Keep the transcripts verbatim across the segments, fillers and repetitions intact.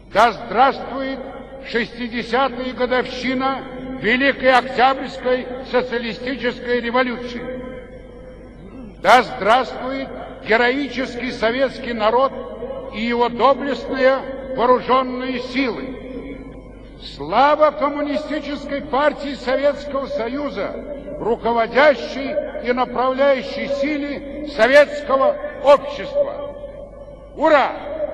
Да здравствует шестидесятая годовщина Великой Октябрьской социалистической революции! Да здравствует героический советский народ и его доблестные вооруженные силы! Слава Коммунистической партии Советского Союза, руководящей и направляющей силе советского общества! Ура!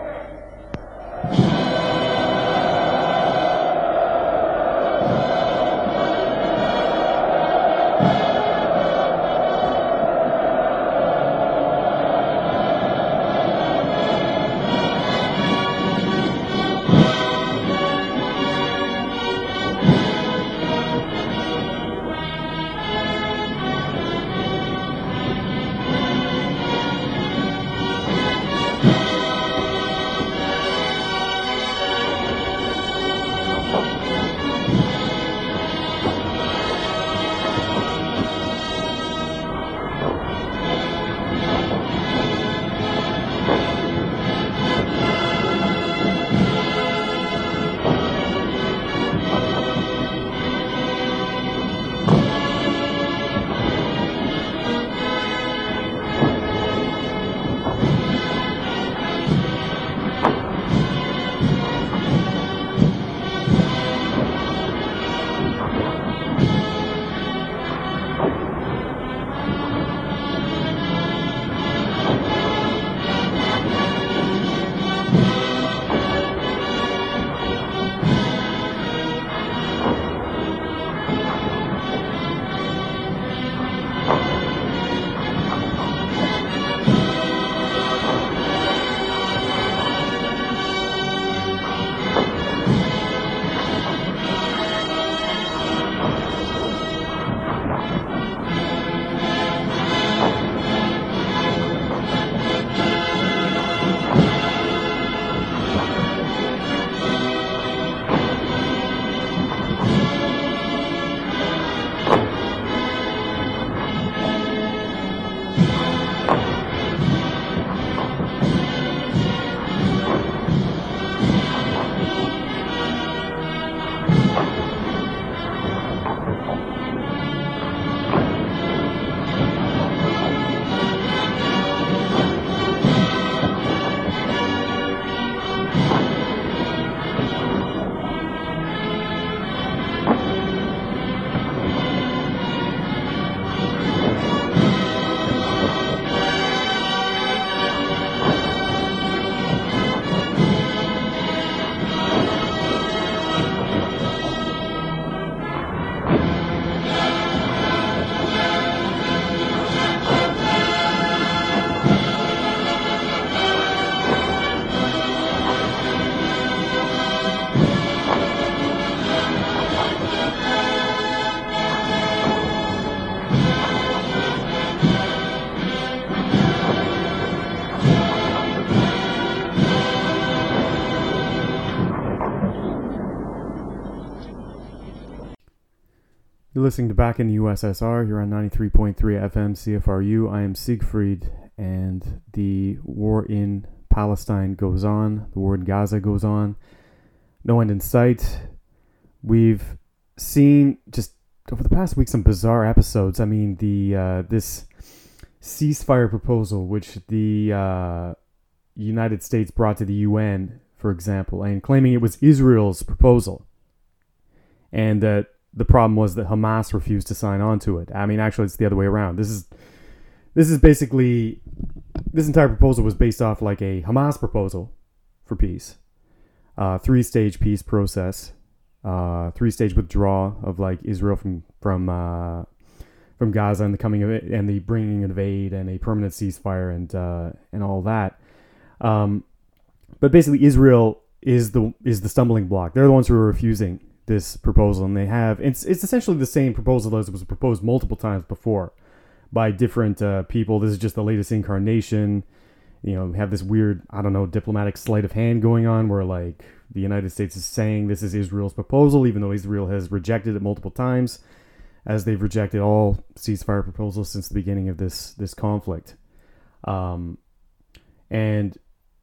You're listening to Back in the U S S R here on ninety-three point three F M C F R U. I am Siegfried, and the war in Palestine goes on. The war in Gaza goes on. No end in sight. We've seen just over the past week some bizarre episodes. I mean, the uh, this ceasefire proposal, which the uh, United States brought to the U N, for example, and claiming it was Israel's proposal, and that the problem was that Hamas refused to sign on to it. I mean, actually, it's the other way around. This is this is basically, this entire proposal was based off like a Hamas proposal for peace, uh, three-stage peace process, uh, three-stage withdrawal of like Israel from from uh, from Gaza, and the coming of it, and the bringing of aid, and a permanent ceasefire, and uh, and all that. Um, but basically, Israel is the is the stumbling block. They're the ones who are refusing this proposal, and they have it's it's essentially the same proposal as was proposed multiple times before by different uh, people. This is just the latest incarnation. You know, we have this weird, I don't know, diplomatic sleight of hand going on where like the United States is saying this is Israel's proposal, even though Israel has rejected it multiple times, as they've rejected all ceasefire proposals since the beginning of this this conflict. Um, and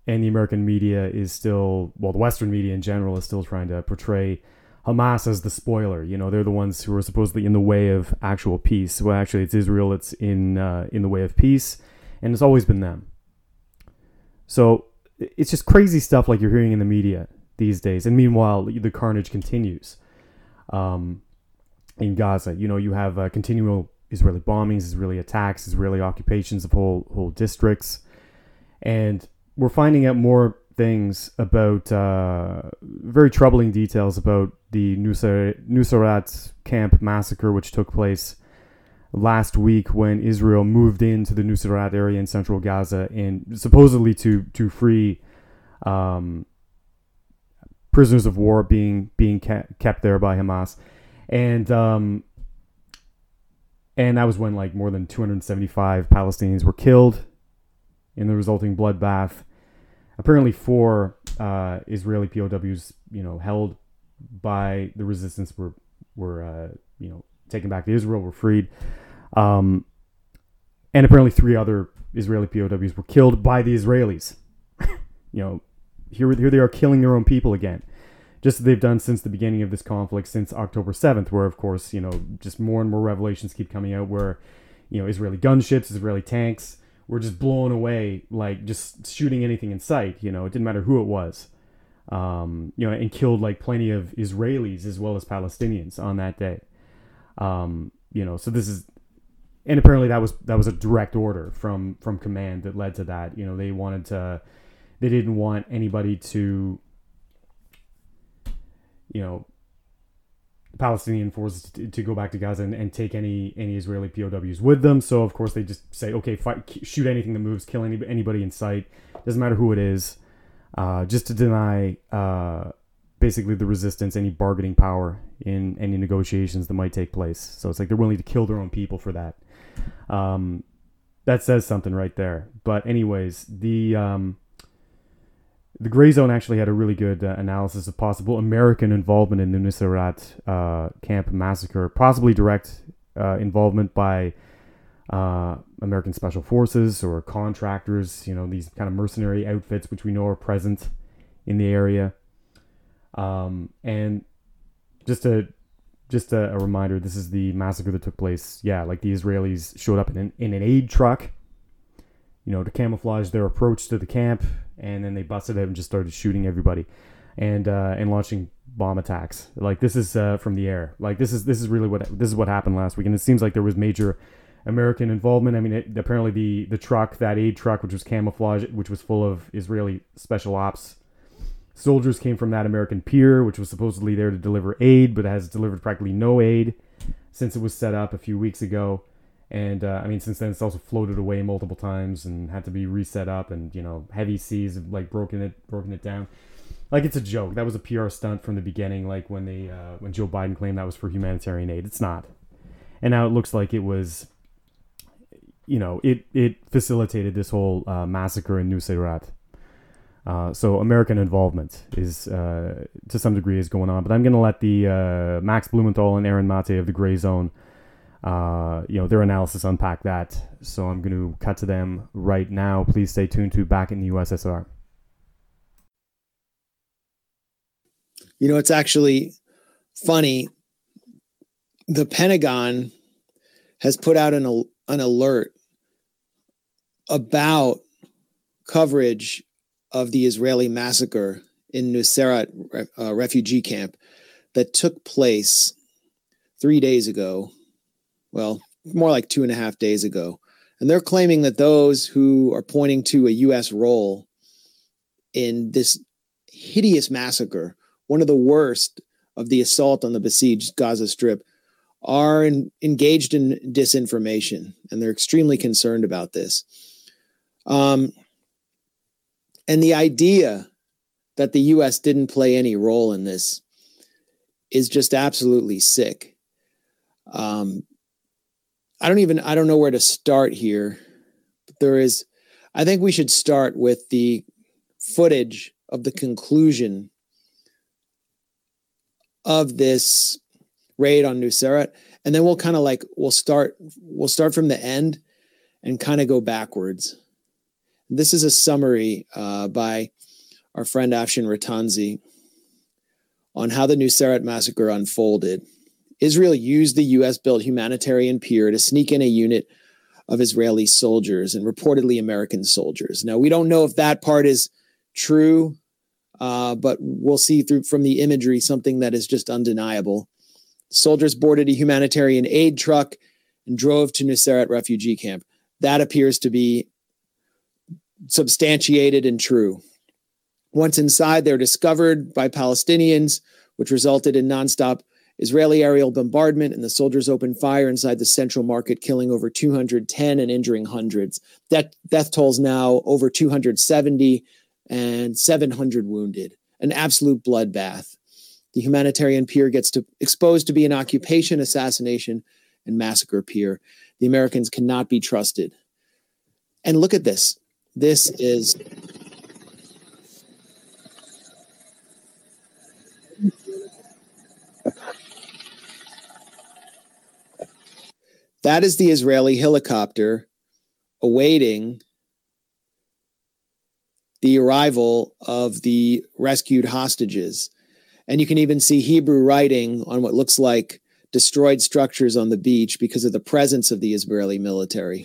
and the American media is still, well, the Western media in general is still trying to portray Hamas as the spoiler. You know, they're the ones who are supposedly in the way of actual peace. Well, actually, it's Israel that's in uh, in the way of peace, and it's always been them. So it's just crazy stuff like you're hearing in the media these days. And meanwhile, the carnage continues um, in Gaza. You know, you have uh, continual Israeli bombings, Israeli attacks, Israeli occupations of whole whole districts, and we're finding out more things about uh, very troubling details about the Nusayrat, Nusayrat camp massacre, which took place last week when Israel moved into the Nusayrat area in central Gaza and supposedly to to free um, prisoners of war being being kept, kept there by Hamas, and um, and that was when like more than two hundred seventy-five Palestinians were killed in the resulting bloodbath. Apparently, four uh, Israeli P O Ws, you know, held by the resistance were were uh, you know taken back to Israel, were freed, um, and apparently three other Israeli P O Ws were killed by the Israelis. you know, here here they are killing their own people again, just as they've done since the beginning of this conflict, since October seventh, where of course you know just more and more revelations keep coming out where you know Israeli gunships, Israeli tanks were just blown away, like just shooting anything in sight. You know, it didn't matter who it was. Um, you know, and killed like plenty of Israelis as well as Palestinians on that day. Um, you know, so this is, and apparently that was that was a direct order from from command that led to that. You know, they wanted to, they didn't want anybody to, you know, Palestinian forces to, to go back to Gaza and, and take any any Israeli P O Ws with them. So of course they just say, okay, fight, shoot anything that moves, kill any, anybody in sight, doesn't matter who it is, uh, just to deny uh, basically the resistance any bargaining power in any negotiations that might take place. So it's like they're willing to kill their own people for that. Um, that says something right there. But anyways, the um, The Gray Zone actually had a really good uh, analysis of possible American involvement in the Nusayrat uh, camp massacre, possibly direct uh, involvement by uh, American special forces or contractors, you know, these kind of mercenary outfits which we know are present in the area. Um, and just a just a, a reminder, this is the massacre that took place, yeah, like the Israelis showed up in an, in an aid truck, you know, to camouflage their approach to the camp, and then they busted out and just started shooting everybody, and uh, and launching bomb attacks. Like this is uh, from the air. Like this is this is really what this is what happened last week, and it seems like there was major American involvement. I mean, it, apparently the the truck, that aid truck, which was camouflaged, which was full of Israeli special ops soldiers, came from that American pier, which was supposedly there to deliver aid, but has delivered practically no aid since it was set up a few weeks ago. And, uh, I mean, since then, it's also floated away multiple times and had to be reset up, and, you know, heavy seas have, like, broken it broken it down. Like, it's a joke. That was a P R stunt from the beginning, like, when they, uh, when Joe Biden claimed that was for humanitarian aid. It's not. And now it looks like it was, you know, it, it facilitated this whole uh, massacre in Nusayrat. Uh, so American involvement is, uh, to some degree, is going on. But I'm going to let the uh, Max Blumenthal and Aaron Mate of the Gray Zone, uh, you know, their analysis unpack that. So I'm going to cut to them right now. Please stay tuned to Back in the U S S R. You know, it's actually funny. The Pentagon has put out an, an alert about coverage of the Israeli massacre in Nusayrat uh, refugee camp that took place three days ago. Well, more like two and a half days ago. And they're claiming that those who are pointing to a U S role in this hideous massacre, one of the worst of the assault on the besieged Gaza Strip, are in, engaged in disinformation. And they're extremely concerned about this. Um, And the idea that the U S didn't play any role in this is just absolutely sick. Um, I don't even, I don't know where to start here. But there is, I think we should start with the footage of the conclusion of this raid on Nusayrat. And then we'll kind of like, we'll start, we'll start from the end and kind of go backwards. This is a summary uh, by our friend Afshin Rattanzi on how the Nuseirat massacre unfolded. Israel used the U S-built humanitarian pier to sneak in a unit of Israeli soldiers and reportedly American soldiers. Now, we don't know if that part is true, uh, but we'll see through from the imagery something that is just undeniable. The soldiers boarded a humanitarian aid truck and drove to Nuseirat refugee camp. That appears to be substantiated and true. Once inside, they're discovered by Palestinians, which resulted in nonstop Israeli aerial bombardment, and the soldiers opened fire inside the central market, killing over two hundred ten and injuring hundreds. That death tolls now over two hundred seventy and seven hundred wounded. An absolute bloodbath. The humanitarian pier gets to, exposed to be an occupation, assassination, and massacre pier. The Americans cannot be trusted. And look at this. This is... That is the Israeli helicopter awaiting the arrival of the rescued hostages. And you can even see Hebrew writing on what looks like destroyed structures on the beach because of the presence of the Israeli military.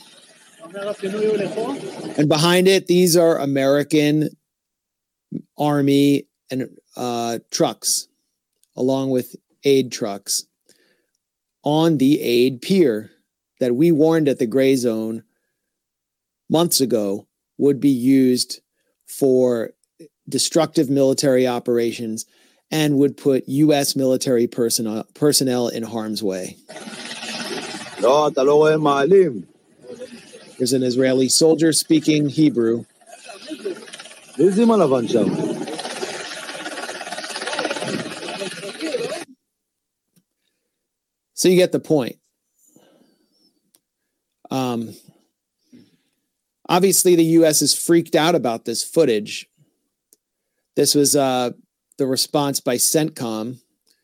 And behind it, these are American Army and uh, trucks, along with aid trucks, on the aid pier that we warned at the Gray Zone months ago would be used for destructive military operations and would put U S military personnel personnel in harm's way. There's an Israeli soldier speaking Hebrew. So you get the point. Um, obviously, the U S is freaked out about this footage. This was uh, the response by CENTCOM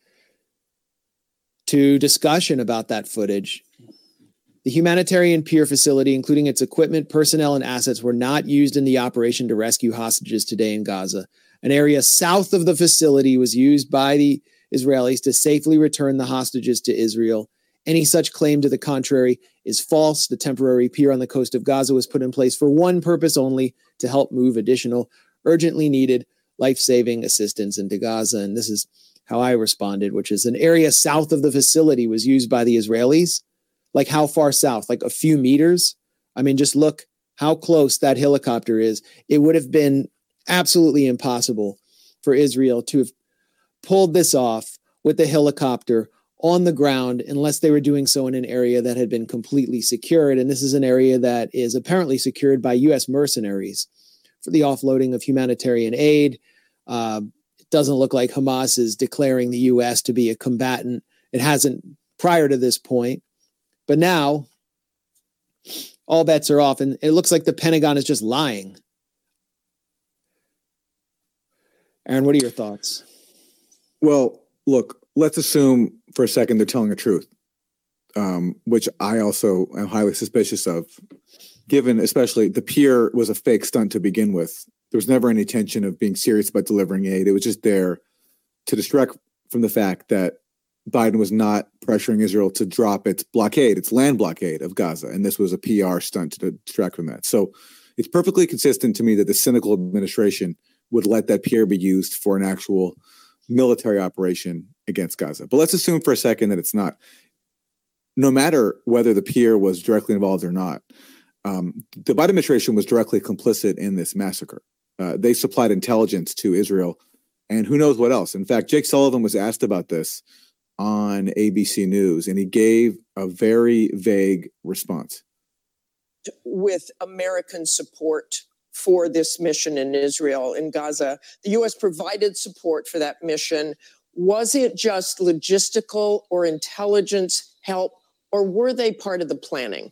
to discussion about that footage. The humanitarian pier facility, including its equipment, personnel, and assets, were not used in the operation to rescue hostages today in Gaza. An area south of the facility was used by the Israelis to safely return the hostages to Israel. Any such claim to the contrary is false. The temporary pier on the coast of Gaza was put in place for one purpose only, to help move additional urgently needed life-saving assistance into Gaza. And this is how I responded, which is an area south of the facility was used by the Israelis. Like how far south? Like a few meters? I mean, just look how close that helicopter is. It would have been absolutely impossible for Israel to have pulled this off with the helicopter on the ground unless they were doing so in an area that had been completely secured. And this is an area that is apparently secured by U S mercenaries for the offloading of humanitarian aid. Uh, it doesn't look like Hamas is declaring the U S to be a combatant. It hasn't prior to this point. But now, all bets are off, and it looks like the Pentagon is just lying. Aaron, what are your thoughts? Well, look, let's assume for a second they're telling the truth, um, which I also am highly suspicious of, given especially the pier was a fake stunt to begin with. There was never any intention of being serious about delivering aid. It was just there to distract from the fact that Biden was not pressuring Israel to drop its blockade, its land blockade of Gaza. And this was a P R stunt to distract from that. So it's perfectly consistent to me that the cynical administration would let that pier be used for an actual military operation against Gaza. But let's assume for a second that it's not. No matter whether the pier was directly involved or not, um, the Biden administration was directly complicit in this massacre. Uh, they supplied intelligence to Israel and who knows what else. In fact, Jake Sullivan was asked about this on A B C News, and he gave a very vague response. With American support for this mission in Israel, in Gaza, the U S provided support for that mission. Was it just logistical or intelligence help, or were they part of the planning?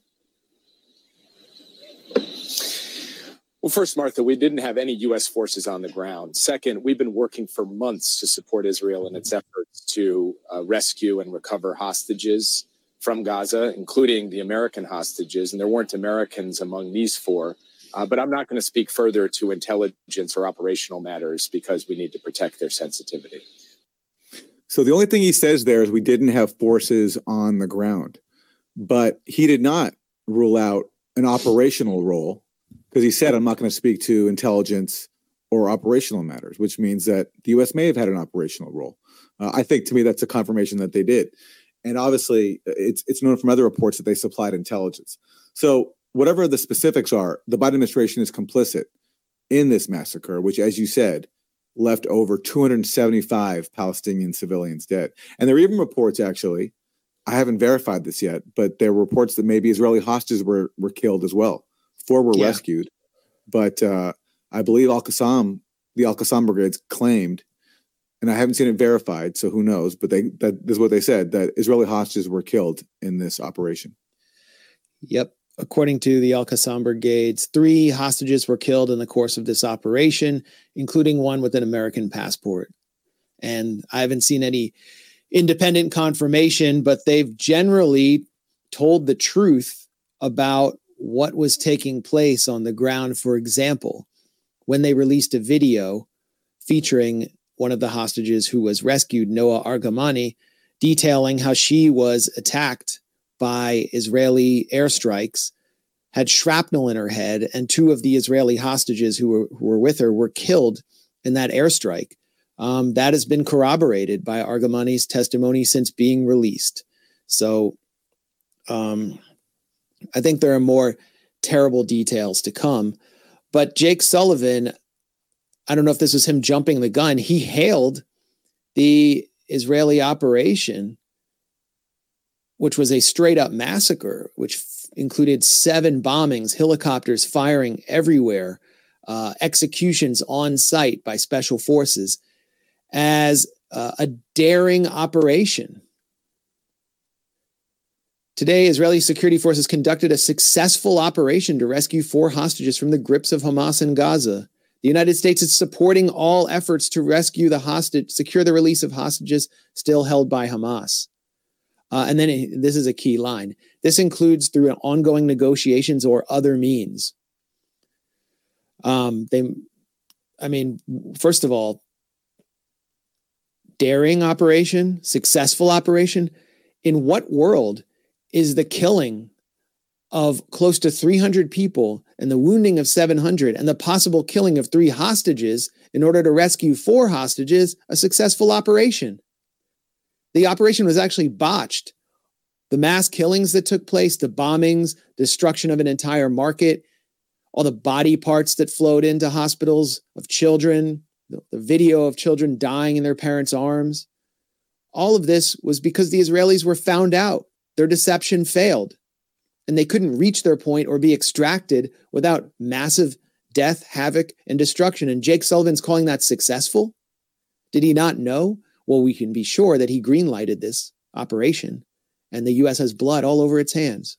Well, first, Martha, we didn't have any U S forces on the ground. Second, we've been working for months to support Israel in its efforts to uh, rescue and recover hostages from Gaza, including the American hostages. And there weren't Americans among these four. Uh, but I'm not going to speak further to intelligence or operational matters because we need to protect their sensitivity. So the only thing he says there is we didn't have forces on the ground, but he did not rule out an operational role because he said, I'm not going to speak to intelligence or operational matters, which means that the U S may have had an operational role. Uh, I think to me, that's a confirmation that they did. And obviously it's, it's known from other reports that they supplied intelligence. So whatever the specifics are, the Biden administration is complicit in this massacre, which, as you said, left over two hundred seventy-five Palestinian civilians dead. And there are even reports, actually, I haven't verified this yet, but there were reports that maybe Israeli hostages were, were killed as well. Four were yeah. rescued. But uh, I believe Al-Qassam, the Al-Qassam brigades claimed, and I haven't seen it verified, so who knows, but they that is what they said, that Israeli hostages were killed in this operation. Yep. According to the Al-Qassam brigades, three hostages were killed in the course of this operation, including one with an American passport. And I haven't seen any independent confirmation, but they've generally told the truth about what was taking place on the ground. For example, when they released a video featuring one of the hostages who was rescued, Noa Argamani, detailing how she was attacked by Israeli airstrikes, had shrapnel in her head, and two of the Israeli hostages who were, who were with her were killed in that airstrike. Um, that has been corroborated by Argamani's testimony since being released. So um, I think there are more terrible details to come. But Jake Sullivan, I don't know if this was him jumping the gun, he hailed the Israeli operation, which was a straight up massacre, which f- included seven bombings, helicopters firing everywhere, uh, executions on site by special forces, as uh, a daring operation. Today, Israeli security forces conducted a successful operation to rescue four hostages from the grips of Hamas in Gaza. The United States is supporting all efforts to rescue the hostage, secure the release of hostages still held by Hamas. Uh, and then it, this is a key line. This includes through ongoing negotiations or other means. Um, they, I mean, first of all, daring operation, successful operation. In what world is the killing of close to three hundred people and the wounding of seven hundred and the possible killing of three hostages in order to rescue four hostages a successful operation? The operation was actually botched. The mass killings that took place, the bombings, destruction of an entire market, all the body parts that flowed into hospitals of children, the, the video of children dying in their parents' arms. All of this was because the Israelis were found out. Their deception failed, and they couldn't reach their point or be extracted without massive death, havoc, and destruction. And Jake Sullivan's calling that successful? Did he not know? Well, we can be sure that he greenlighted this operation, and the U S has blood all over its hands.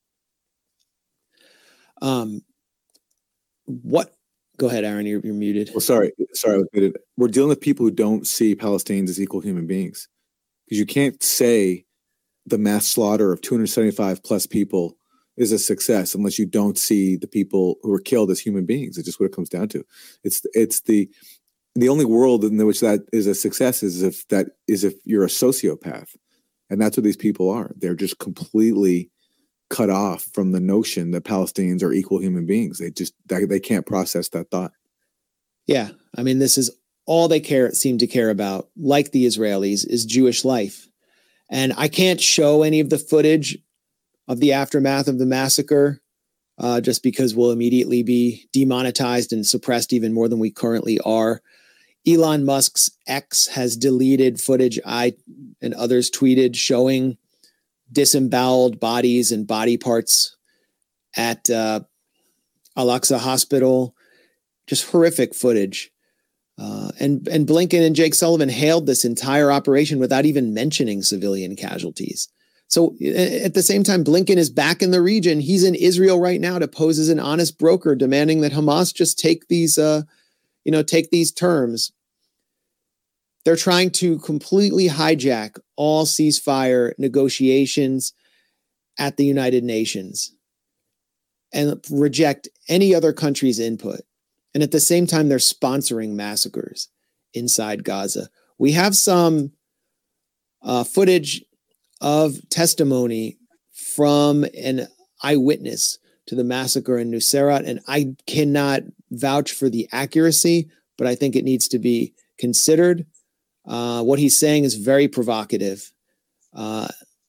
Um, what? Go ahead, Aaron. You're, you're muted. Well, sorry, sorry, I was muted. We're dealing with people who don't see Palestinians as equal human beings, because you can't say the mass slaughter of two hundred seventy-five plus people is a success unless you don't see the people who were killed as human beings. It's just what it comes down to. It's it's the the only world in which that is a success is if that is if you're a sociopath, and that's what these people are. They're just completely cut off from the notion that Palestinians are equal human beings. They just they, they can't process that thought. Yeah, I mean, this is all they care seem to care about, like the Israelis, is Jewish life. And I can't show any of the footage of the aftermath of the massacre uh, just because we'll immediately be demonetized and suppressed even more than we currently are. Elon Musk's X has deleted footage I and others tweeted showing disemboweled bodies and body parts at uh, Al-Aqsa Hospital. Just horrific footage. Uh, and, and Blinken and Jake Sullivan hailed this entire operation without even mentioning civilian casualties. So at the same time, Blinken is back in the region. He's in Israel right now to pose as an honest broker, demanding that Hamas just take these, uh, you know, take these terms. They're trying to completely hijack all ceasefire negotiations at the United Nations. and reject any other country's input. And at the same time, they're sponsoring massacres inside Gaza. We have some uh, footage of testimony from an eyewitness to the massacre in Nuseirat, and I cannot vouch for the accuracy, but I think it needs to be considered. Uh, what he's saying is very provocative. Uh,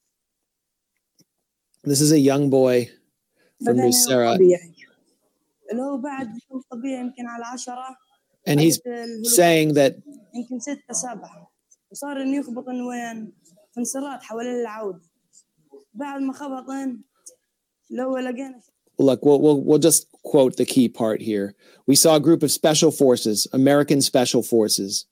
this is a young boy from Nuseirat. And he's saying that look, we'll, we'll, we'll just quote the key part here. We saw a group of special forces, American special forces.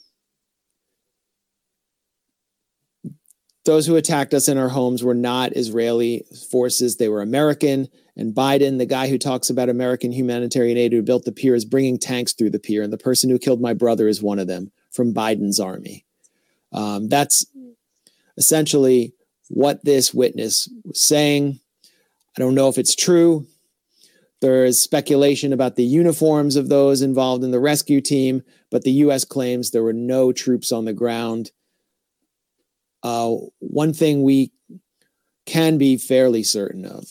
Those who attacked us in our homes were not Israeli forces. They were American. And Biden, the guy who talks about American humanitarian aid who built the pier, is bringing tanks through the pier. And the person who killed my brother is one of them from Biden's army. Um, that's essentially what this witness was saying. I don't know if it's true. There is speculation about the uniforms of those involved in the rescue team, but the U S claims there were no troops on the ground. Uh, one thing we can be fairly certain of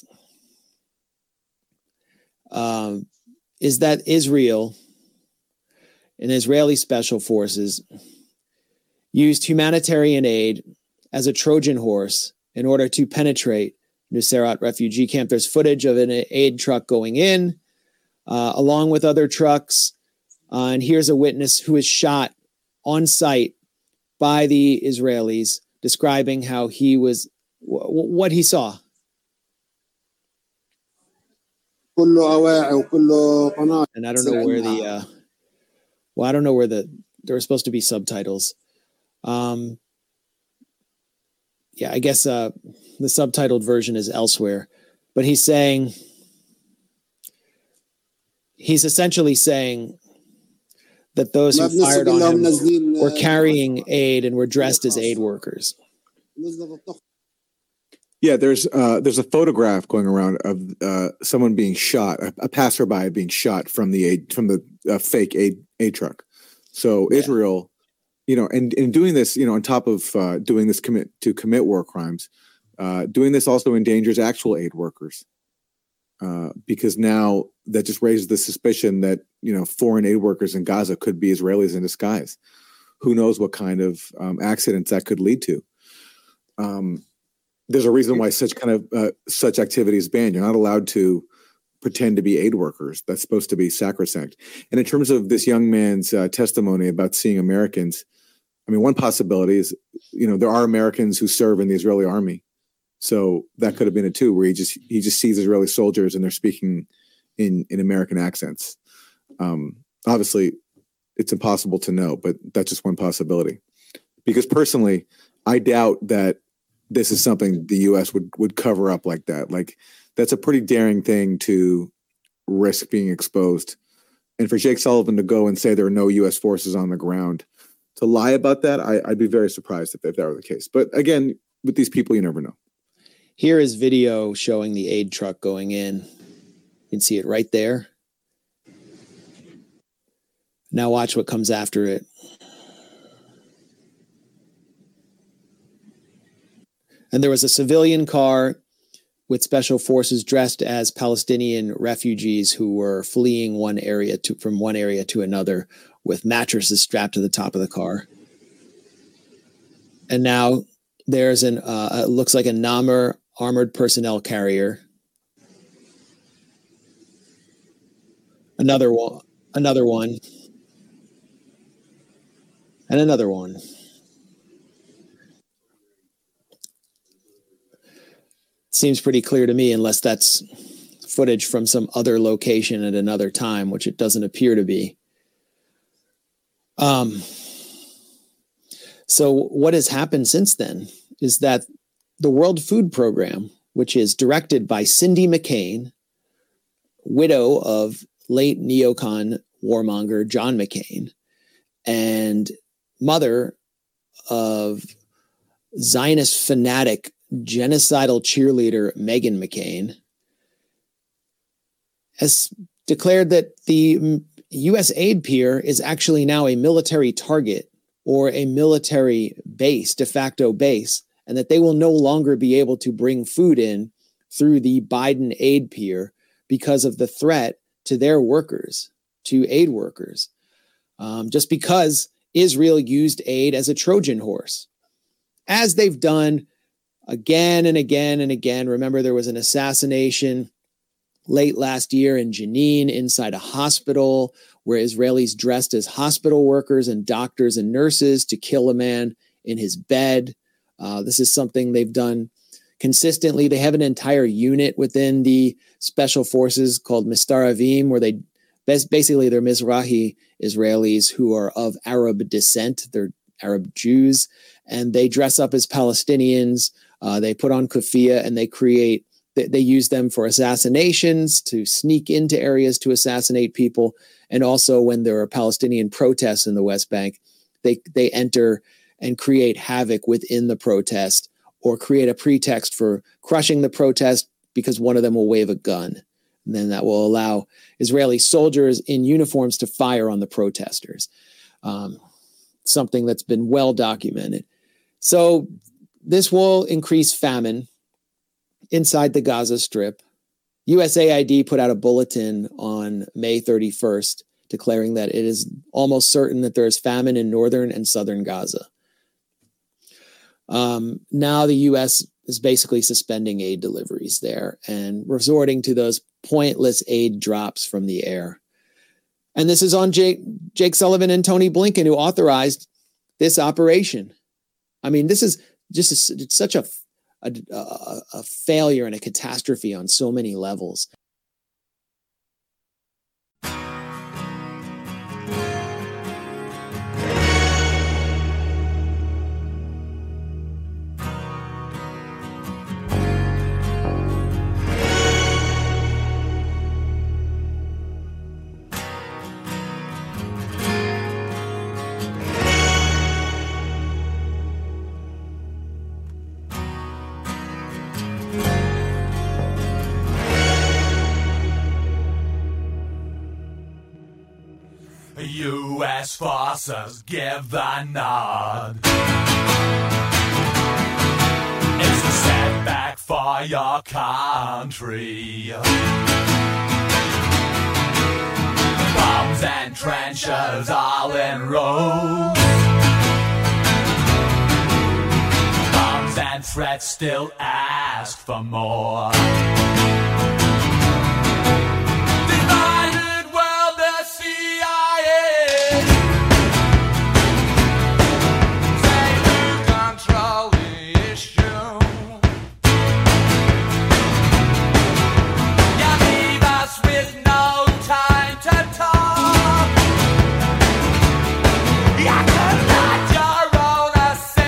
um, is that Israel and Israeli special forces used humanitarian aid as a Trojan horse in order to penetrate Nuseirat refugee camp. There's footage of an aid truck going in, uh, along with other trucks. Uh, and here's a witness who is shot on site by the Israelis, describing how he was, w- what he saw. And I don't know where the, uh, well, I don't know where the, there were supposed to be subtitles. Um, yeah, I guess uh, the subtitled version is elsewhere. But he's saying, he's essentially saying that those who fired on him were carrying aid and were dressed as aid workers. Yeah, there's uh, there's a photograph going around of uh, someone being shot, a, a passerby being shot from the aid from the uh, fake aid aid truck. So yeah. Israel, you know, and in doing this, you know, on top of uh, doing this commit to commit war crimes, uh, doing this also endangers actual aid workers. Uh, because now that just raises the suspicion that, you know, foreign aid workers in Gaza could be Israelis in disguise. Who knows what kind of um, accidents that could lead to. Um, there's a reason why such kind of uh, such activity is banned. You're not allowed to pretend to be aid workers. That's supposed to be sacrosanct. And in terms of this young man's uh, testimony about seeing Americans, I mean, one possibility is, you know, there are Americans who serve in the Israeli army. So that could have been it too, where he just he just sees Israeli soldiers and they're speaking in, in American accents. Um, obviously, it's impossible to know, but that's just one possibility. Because personally, I doubt that this is something the U S would would cover up like that. Like, that's a pretty daring thing to risk being exposed. And for Jake Sullivan to go and say there are no U S forces on the ground, to lie about that, I, I'd be very surprised if, if that were the case. But again, with these people, you never know. Here is video showing the aid truck going in. You can see it right there. Now watch what comes after it. And there was a civilian car with special forces dressed as Palestinian refugees who were fleeing one area to, from one area to another with mattresses strapped to the top of the car. And now there's an, uh, it looks like a Namur armored personnel carrier. Another one, another one, and another one. Seems pretty clear to me, unless that's footage from some other location at another time, which it doesn't appear to be. Um, so what has happened since then is that the World Food Program, which is directed by Cindy McCain, widow of late neocon warmonger John McCain, and mother of Zionist fanatic genocidal cheerleader Meghan McCain, has declared that the U S aid pier is actually now a military target or a military base, de facto base, and that they will no longer be able to bring food in through the Biden aid pier because of the threat to their workers, to aid workers, um, just because Israel used aid as a Trojan horse, as they've done again and again and again. Remember, there was an assassination late last year in Jenin inside a hospital where Israelis dressed as hospital workers and doctors and nurses to kill a man in his bed. Uh, this is something they've done consistently. They have an entire unit within the special forces called Mistaravim, where they basically they're Mizrahi Israelis who are of Arab descent. They're Arab Jews, and they dress up as Palestinians. Uh, they put on kufiyah, and they create, they, they use them for assassinations, to sneak into areas to assassinate people. And also when there are Palestinian protests in the West Bank, they, they enter and create havoc within the protest, or create a pretext for crushing the protest because one of them will wave a gun. And then that will allow Israeli soldiers in uniforms to fire on the protesters. Um, something that's been well documented. So this will increase famine inside the Gaza Strip. U S A I D put out a bulletin on May thirty-first declaring that it is almost certain that there is famine in northern and southern Gaza. Um, now the U S is basically suspending aid deliveries there and resorting to those pointless aid drops from the air. And this is on Jake, Jake Sullivan and Tony Blinken, who authorized this operation. I mean, this is just a, it's such a, a, a, a failure and a catastrophe on so many levels. U S forces give the nod. It's a setback for your country. Bombs and trenches all in rows. Bombs and threats still ask for more.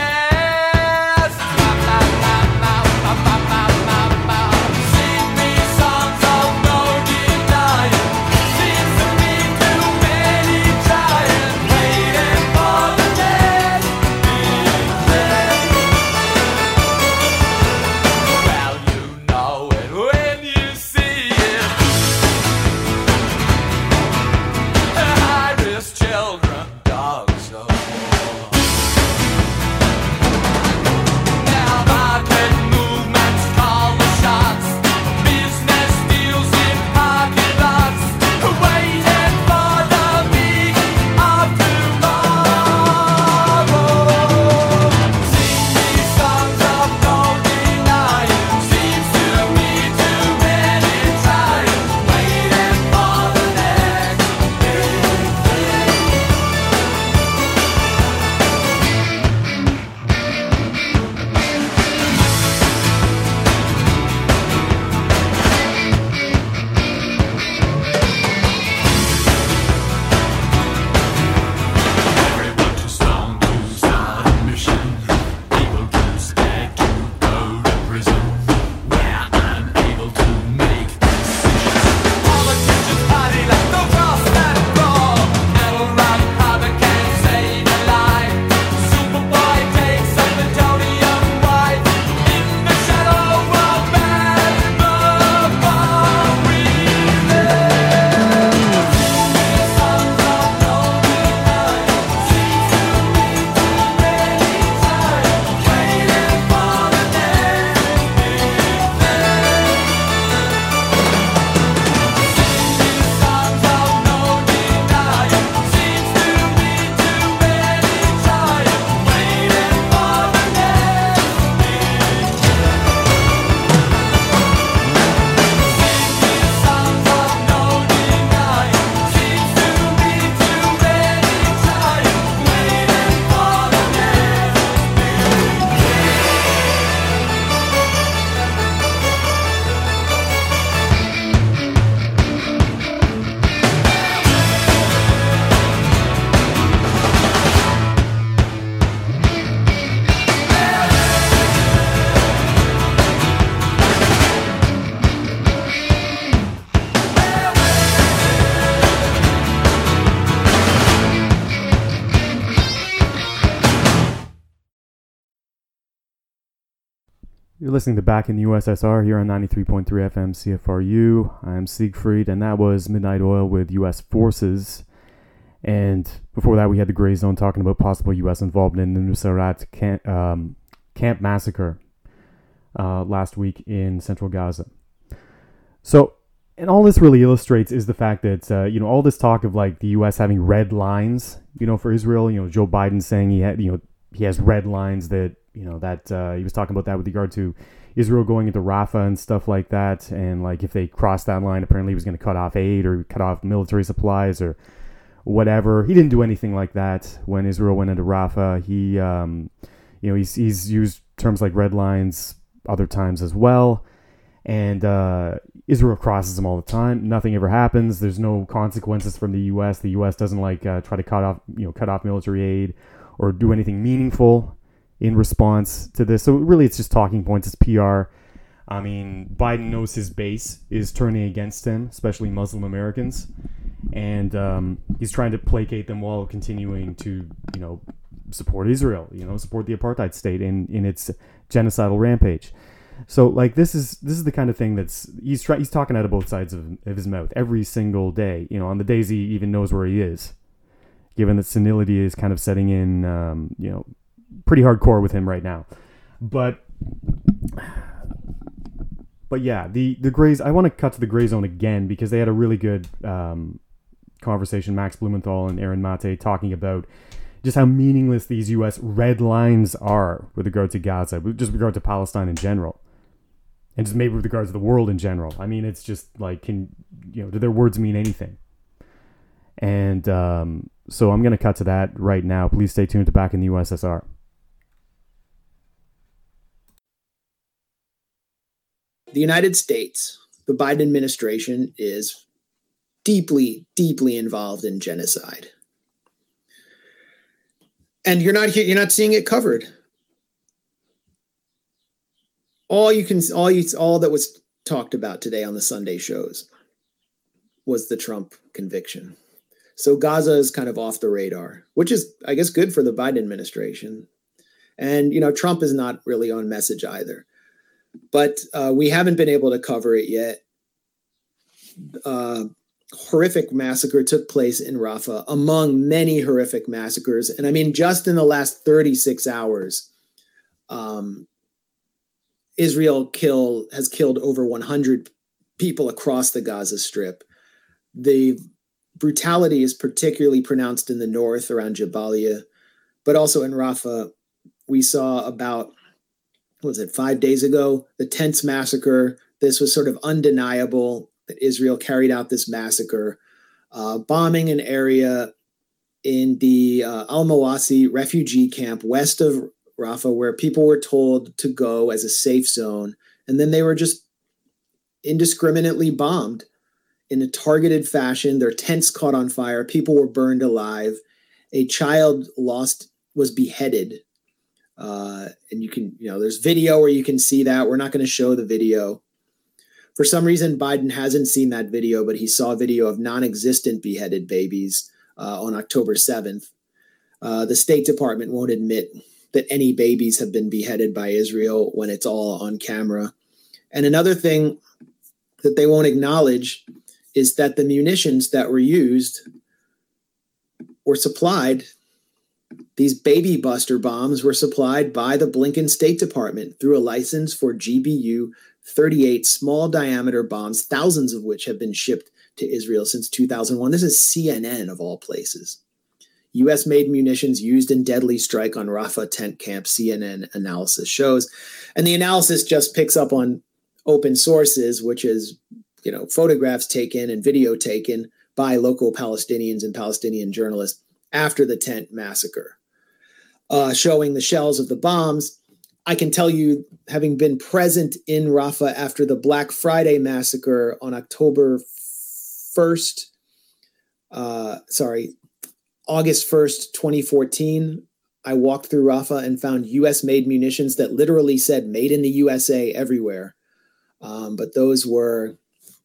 See me You're listening to Back in the U S S R here on ninety-three point three F M C F R U. I'm Siegfried, and that was Midnight Oil with U S Forces. And before that, we had the Gray Zone talking about possible U S involvement in the Nuseirat camp, um, camp massacre uh, last week in central Gaza. So, and all this really illustrates is the fact that, uh, you know, all this talk of like the U S having red lines, you know, for Israel, you know, Joe Biden saying he had, you know, he has red lines that, you know, that uh, he was talking about that with regard to Israel going into Rafah and stuff like that. And like if they crossed that line, apparently he was going to cut off aid or cut off military supplies or whatever. He didn't do anything like that when Israel went into Rafah. He, um, you know, he's, he's used terms like red lines other times as well. And uh, Israel crosses them all the time. Nothing ever happens. There's no consequences from the U S. The U S doesn't like uh, try to cut off, you know, cut off military aid or do anything meaningful in response to this. So really it's just talking points. It's P R. I mean, Biden knows his base is turning against him, especially Muslim Americans. And um, he's trying to placate them while continuing to, you know, support Israel, you know, support the apartheid state in, in its genocidal rampage. So like this is this is the kind of thing that's he's try, he's talking out of both sides of, of his mouth every single day, you know, on the days he even knows where he is, given that senility is kind of setting in, um, you know, pretty hardcore with him right now. But but yeah, the the Grays, I want to cut to the Gray Zone again because they had a really good um, conversation, Max Blumenthal and Aaron Mate, talking about just how meaningless these U S red lines are with regard to Gaza, with just regard to Palestine in general. And just maybe with regards to the world in general. I mean, it's just like, can, you know, do their words mean anything? And um, so I'm going to cut to that right now. Please stay tuned to Back in the U S S R. The United States, the Biden administration, is deeply, deeply involved in genocide. And you're not here, you're not seeing it covered. All you can, all you, all that was talked about today on the Sunday shows was the Trump conviction. So Gaza is kind of off the radar, which is, I guess, good for the Biden administration. And, you know, Trump is not really on message either. But uh, we haven't been able to cover it yet. Uh, horrific massacre took place in Rafah, among many horrific massacres. And I mean, just in the last thirty-six hours, um, Israel kill, has killed over one hundred people across the Gaza Strip. The brutality is particularly pronounced in the north around Jabalia, but also in Rafah. We saw about, what was it, five days ago, the tents massacre. This was sort of undeniable that Israel carried out this massacre, uh, bombing an area in the uh, Al-Mawasi refugee camp west of Rafah, where people were told to go as a safe zone. And then they were just indiscriminately bombed in a targeted fashion. Their tents caught on fire. People were burned alive. A child lost, was beheaded. Uh, and you can, you know, there's video where you can see that. We're not going to show the video. For some reason, Biden hasn't seen that video, but he saw a video of non-existent beheaded babies uh, on October seventh. Uh, the State Department won't admit that any babies have been beheaded by Israel when it's all on camera. And another thing that they won't acknowledge is that the munitions that were used were supplied. These baby buster bombs were supplied by the Blinken State Department through a license for G B U thirty-eight small diameter bombs, thousands of which have been shipped to Israel since two thousand one. This is C N N of all places. U S made munitions used in deadly strike on Rafah tent camp, C N N analysis shows. And the analysis just picks up on open sources, which is, you know, photographs taken and video taken by local Palestinians and Palestinian journalists after the tent massacre, uh, showing the shells of the bombs. I can tell you, having been present in Rafah after the Black Friday massacre on October first, uh, sorry, August first, twenty fourteen, I walked through Rafah and found U S-made munitions that literally said made in the U S A everywhere. Um, but those were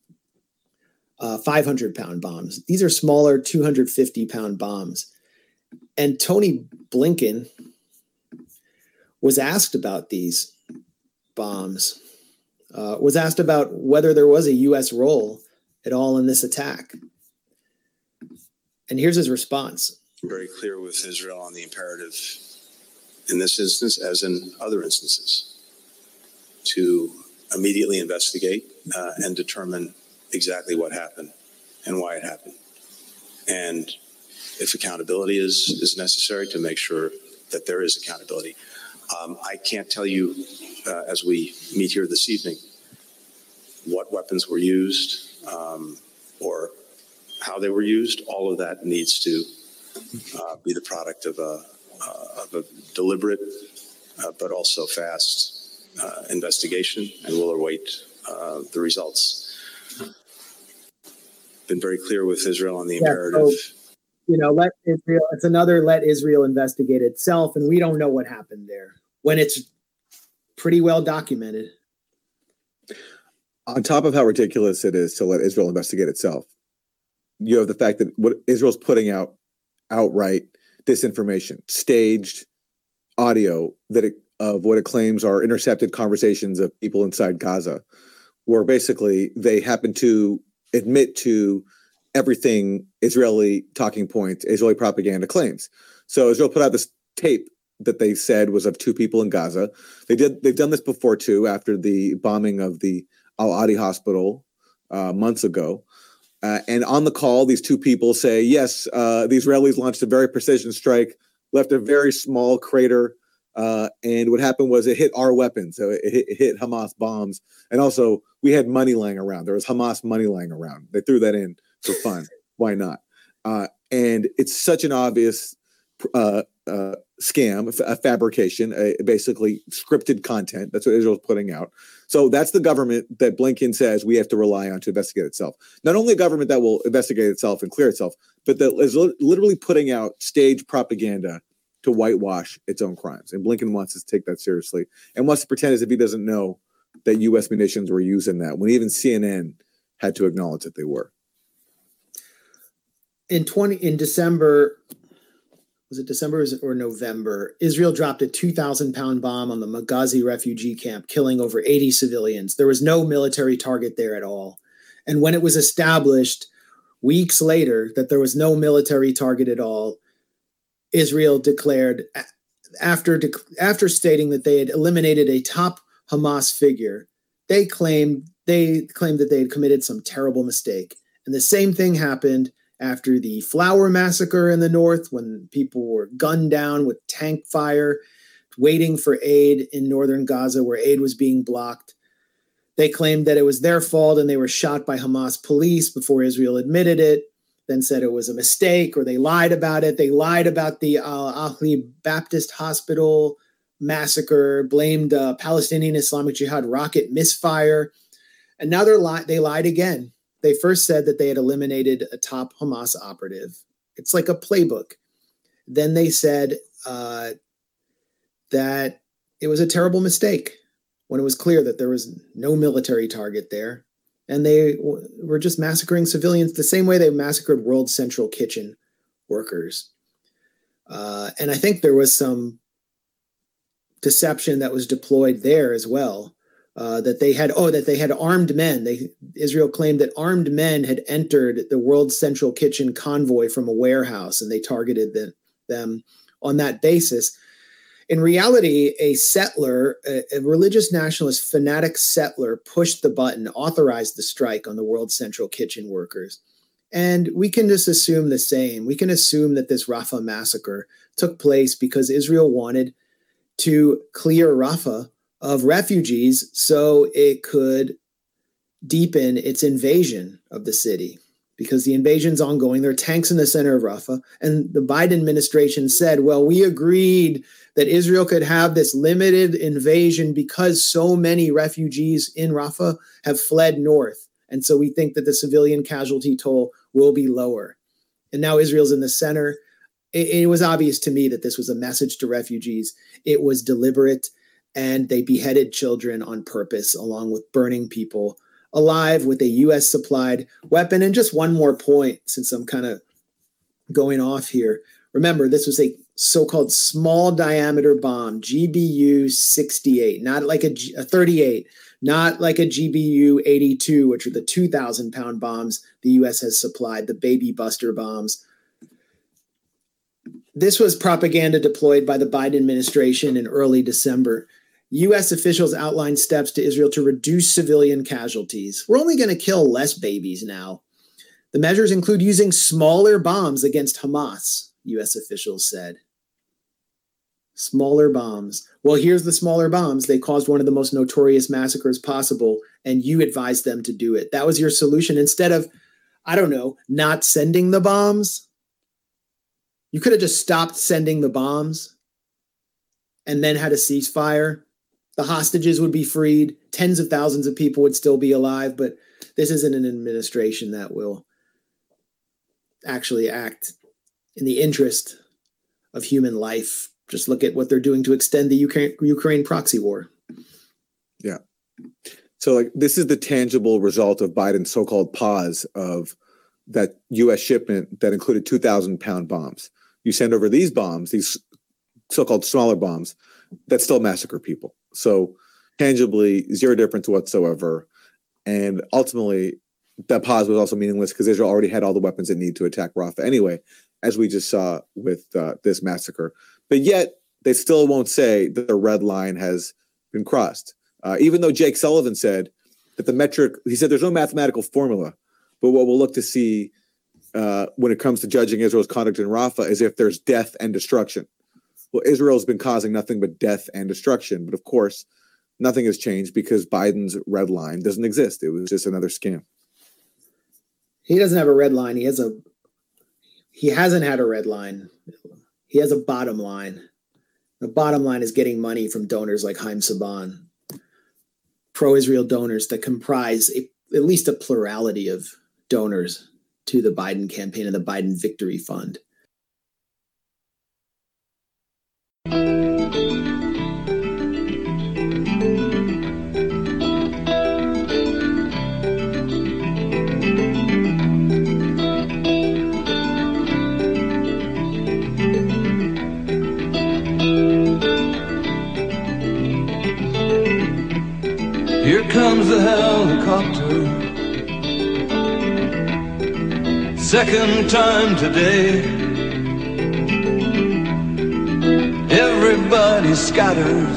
uh, five hundred pound bombs. These are smaller two hundred fifty pound bombs. And Tony Blinken was asked about these bombs, uh, was asked about whether there was a U S role at all in this attack. And here's his response. I'm very clear with Israel on the imperative in this instance, as in other instances, to immediately investigate uh, and determine exactly what happened and why it happened. And if accountability is, is necessary, to make sure that there is accountability. Um, I can't tell you, uh, as we meet here this evening, what weapons were used um, or how they were used. All of that needs to uh, be the product of a, uh, of a deliberate uh, but also fast uh, investigation, and we'll await uh, the results. Been very clear with Israel on the yeah, imperative. So, you know, let Israel, it's another let Israel investigate itself, and we don't know what happened there when it's pretty well documented. On top of how ridiculous it is to let Israel investigate itself, you have the fact that what Israel's putting out outright disinformation, staged audio that it, of what it claims are intercepted conversations of people inside Gaza, where basically they happen to admit to everything Israeli talking points, Israeli propaganda claims. So Israel put out this tape that they said was of two people in Gaza. They did. They've done this before too, after the bombing of the Al-Adi hospital uh, months ago. Uh, and on the call, these two people say, yes, uh, the Israelis launched a very precision strike, left a very small crater. Uh, and what happened was it hit our weapons. So it hit, it hit Hamas bombs. And also we had money lying around. There was Hamas money lying around. They threw that in for fun. Why not? Uh, and it's such an obvious uh, uh, scam, a fabrication, a, basically scripted content. That's what Israel's putting out. So that's the government that Blinken says we have to rely on to investigate itself. Not only a government that will investigate itself and clear itself, but that is li- literally putting out staged propaganda to whitewash its own crimes. And Blinken wants us to take that seriously and wants to pretend as if he doesn't know that U S munitions were used in that, when even C N N had to acknowledge that they were. In twenty in December, was it December or November, Israel dropped a two thousand pound bomb on the Maghazi refugee camp, killing over eighty civilians. There was no military target there at all. And when it was established weeks later that there was no military target at all, Israel declared, after, after stating that they had eliminated a top Hamas figure, they claimed, they claimed that they had committed some terrible mistake. And the same thing happened after the Flower Massacre in the north, when people were gunned down with tank fire, waiting for aid in northern Gaza, where aid was being blocked. They claimed that it was their fault and they were shot by Hamas police before Israel admitted it, then said it was a mistake, or they lied about it. They lied about the Al-Ahli Baptist Hospital massacre, blamed uh, Palestinian Islamic Jihad rocket misfire. And now they're li- they lied again. They first said that they had eliminated a top Hamas operative. It's like a playbook. Then they said uh, that it was a terrible mistake when it was clear that there was no military target there. And they w- were just massacring civilians the same way they massacred World Central Kitchen workers. Uh, and I think there was some deception that was deployed there as well. Uh, that they had, oh, that they had armed men. They Israel claimed that armed men had entered the World Central Kitchen convoy from a warehouse, and they targeted the, them on that basis. In reality, a settler, a, a religious nationalist fanatic settler, pushed the button, authorized the strike on the World Central Kitchen workers. And we can just assume the same. We can assume that this Rafah massacre took place because Israel wanted to clear Rafah of refugees so it could deepen its invasion of the city, because the invasion's ongoing. There are tanks in the center of Rafah. And the Biden administration said, well, we agreed that Israel could have this limited invasion because so many refugees in Rafah have fled north. And so we think that the civilian casualty toll will be lower. And now Israel's in the center. It, it was obvious to me that this was a message to refugees. It was deliberate. And they beheaded children on purpose, along with burning people alive with a U S supplied weapon. And just one more point, since I'm kind of going off here. Remember, this was a so-called small diameter bomb, G B U sixty-eight, not like a, G, a thirty-eight, not like a G B U eighty-two, which are the two thousand pound bombs the U S has supplied, the baby buster bombs. This was propaganda deployed by the Biden administration in early December. U S officials outlined steps to Israel to reduce civilian casualties. We're only going to kill less babies now. The measures include using smaller bombs against Hamas, U S officials said. Smaller bombs. Well, here's the smaller bombs. They caused one of the most notorious massacres possible, and you advised them to do it. That was your solution. Instead of, I don't know, not sending the bombs, you could have just stopped sending the bombs and then had a ceasefire. The hostages would be freed. Tens of thousands of people would still be alive, but this isn't an administration that will actually act in the interest of human life. Just look at what they're doing to extend the Ukraine, Ukraine proxy war. Yeah. So like this is the tangible result of Biden's so-called pause of that U S shipment that included two thousand pound bombs. You send over these bombs, these so-called smaller bombs that still massacre people. So tangibly zero difference whatsoever. And ultimately that pause was also meaningless because Israel already had all the weapons it needed to attack Rafah anyway, as we just saw with uh, this massacre. But yet they still won't say that the red line has been crossed. Uh, even though Jake Sullivan said that the metric, he said there's no mathematical formula, but what we'll look to see uh, when it comes to judging Israel's conduct in Rafah is if there's death and destruction. Well, Israel's been causing nothing but death and destruction. But of course, nothing has changed because Biden's red line doesn't exist. It was just another scam. He doesn't have a red line. He has a, he hasn't had a red line. He has a bottom line. The bottom line is getting money from donors like Haim Saban, pro-Israel donors that comprise a, at least a plurality of donors to the Biden campaign and the Biden Victory Fund. Here comes the helicopter, second time today. Everybody scatters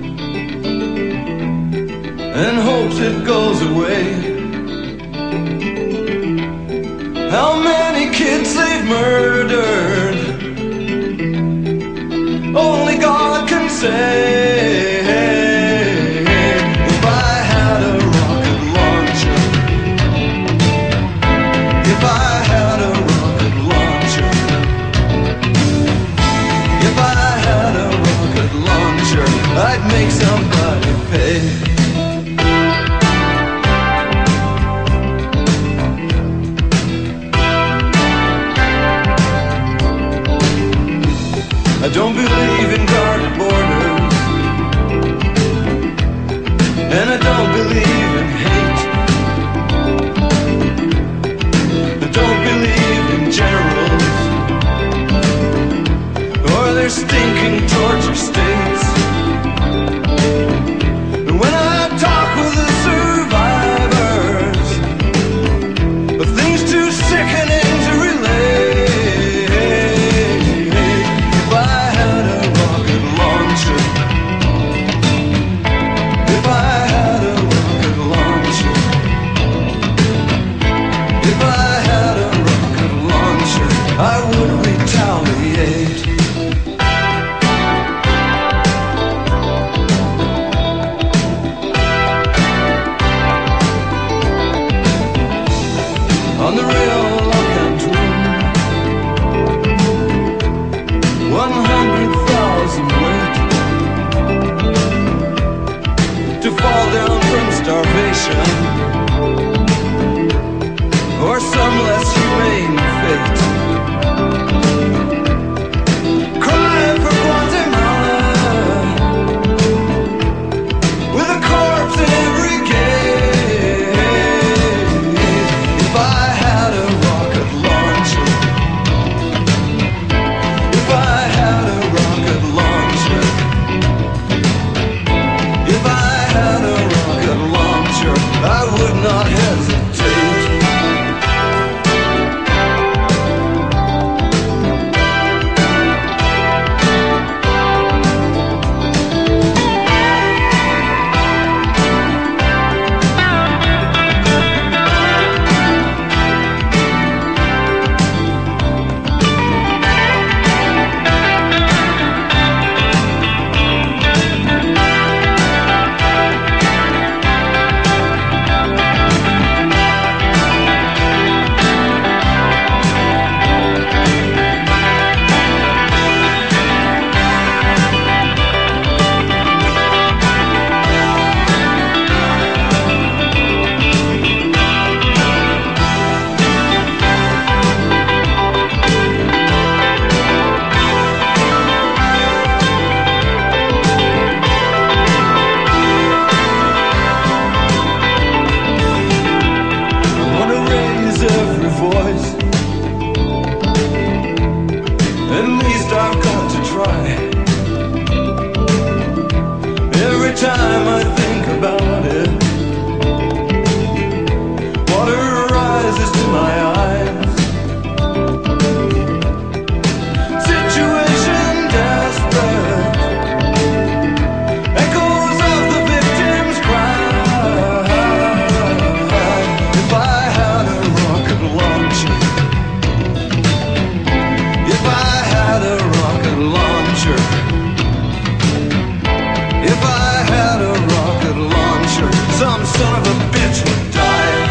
and hopes it goes away. How many kids they've murdered, only God can say. I'd make somebody pay. I don't believe in guarded borders, and I don't believe in hate. I don't believe in generals or their stinking torture states. time I think about it, water rises to my eyes. Situation desperate, echoes of the victim's cry. If I had a rocket launcher, if I had a rocket launcher, if I had a rocket launcher, some son of a bitch would die.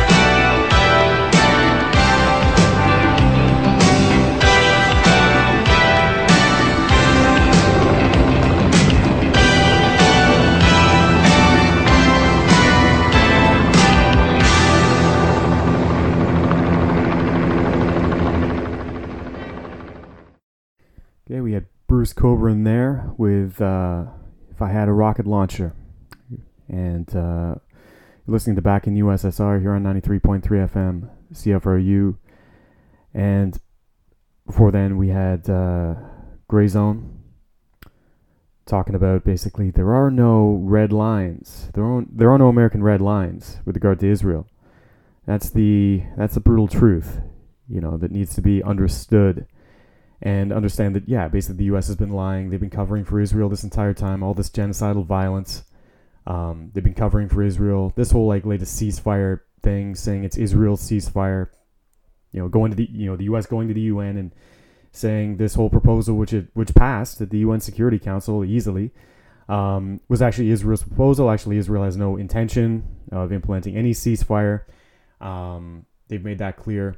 Okay, we had Bruce Coburn there with uh, If I Had a Rocket Launcher. And uh, you're listening to Back in U S S R here on ninety-three point three F M, C F R U. And before then, we had uh, Gray Zone talking about basically there are no red lines. There are, there are no American red lines with regard to Israel. That's the that's the brutal truth, you know, that needs to be understood. And understand that, yeah, basically the U S has been lying. They've been covering for Israel this entire time, all this genocidal violence. Um, they've been covering for Israel. This whole like latest ceasefire thing, saying it's Israel's ceasefire. You know, going to the you know the U S going to the U N and saying this whole proposal, which it which passed at the U N Security Council easily, um, was actually Israel's proposal. Actually, Israel has no intention of implementing any ceasefire. Um, they've made that clear.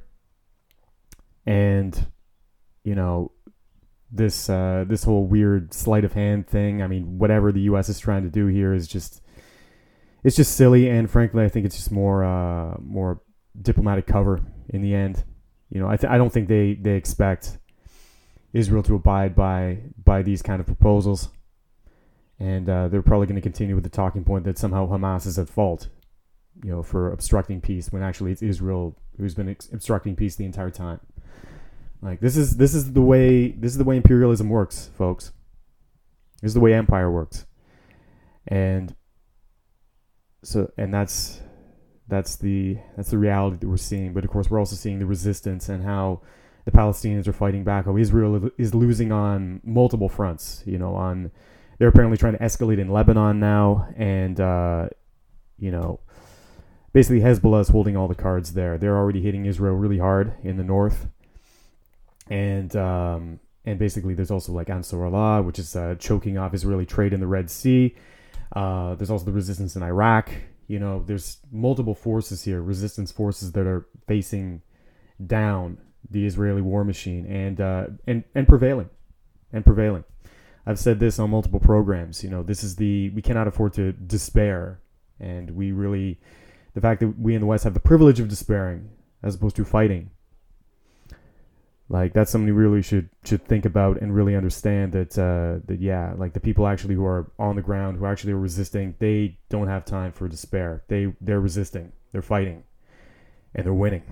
And you know, this uh, this whole weird sleight of hand thing. I mean, whatever the U S is trying to do here is just, it's just silly. And frankly, I think it's just more uh, more diplomatic cover in the end. You know, I th- I don't think they, they expect Israel to abide by by these kind of proposals. And uh, they're probably going to continue with the talking point that somehow Hamas is at fault, you know, for obstructing peace, when actually it's Israel who's been ex- obstructing peace the entire time. Like this is this is the way this is the way imperialism works, folks. This is the way empire works, and so and that's that's the that's the reality that we're seeing. But of course, we're also seeing the resistance and how the Palestinians are fighting back. How Israel is losing on multiple fronts. You know, on they're apparently trying to escalate in Lebanon now, and uh, you know, basically Hezbollah is holding all the cards there. They're already hitting Israel really hard in the north. And um, and basically there's also like Ansar Allah, which is uh, choking off Israeli trade in the Red Sea. Uh, there's also the resistance in Iraq. You know, there's multiple forces here, resistance forces that are facing down the Israeli war machine and uh, and and prevailing, and prevailing. I've said this on multiple programs. You know, this is the we cannot afford to despair, and we really, the fact that we in the West have the privilege of despairing as opposed to fighting. Like, that's something you really should should think about and really understand that, uh, that yeah, like the people actually who are on the ground, who actually are resisting, they don't have time for despair. They, they're resisting, they're fighting, and they're winning.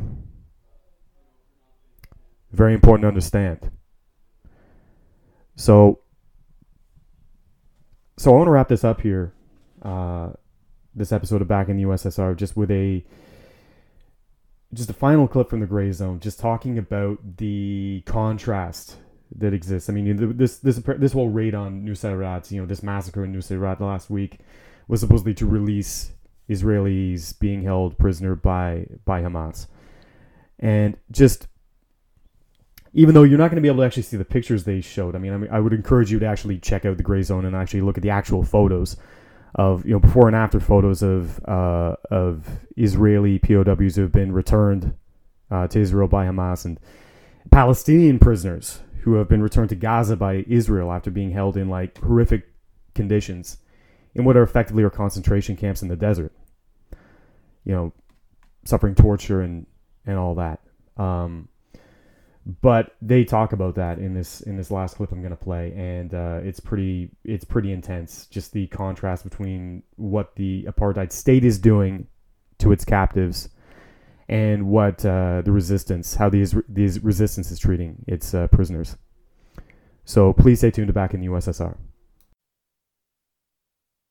Very important to understand. So, so I want to wrap this up here, uh, this episode of Back in the U S S R, just with a Just a final clip from the Gray Zone, just talking about the contrast that exists. I mean, this this this whole raid on Nuseirat, you know, this massacre in Nuseirat last week was supposedly to release Israelis being held prisoner by by Hamas. And just, even though you're not going to be able to actually see the pictures they showed, I mean, I mean, I would encourage you to actually check out the Gray Zone and actually look at the actual photos of, you know, before and after photos of uh, of Israeli P O Ws who have been returned uh, to Israel by Hamas, and Palestinian prisoners who have been returned to Gaza by Israel after being held in like horrific conditions in what are effectively are concentration camps in the desert. You know, suffering torture and and all that. Um, But they talk about that in this in this last clip I'm going to play, and uh, it's pretty it's pretty intense. Just the contrast between what the apartheid state is doing to its captives and what uh, the resistance, how these these resistance is treating its uh, prisoners. So please stay tuned to Back in the U S S R.